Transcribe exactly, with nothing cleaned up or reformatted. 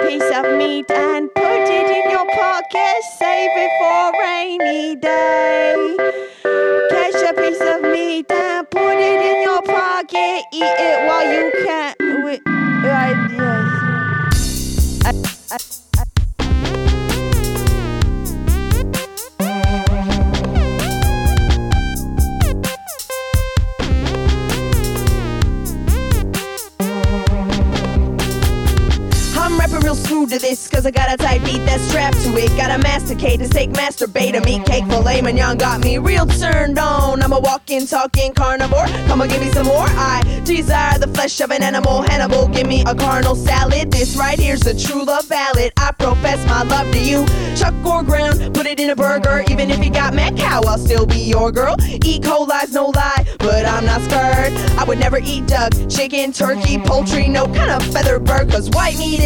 piece of meat and put it in your pocket. Save it for a rainy day. Catch a piece of meat and put it in your pocket. Eat it while you can. Wait, right, yes. I, I, I'm rapping real smooth to this, cause I got a tight beat that's strapped to it. Gotta masticate, this steak masturbate, a meat cake filet mignon got me real turned on. I'm a walking, talking carnivore, come on give me some more. I desire the flesh of an animal, Hannibal, give me a carnal salad. This right here's a true love ballad, I profess my love to you. Chuck or ground, put it in a burger, even if you got mad cow, I'll still be your girl. E. coli's no lie, but I'm not scared. I would never eat duck, chicken, turkey, poultry, no kind of feather bird, cause white meat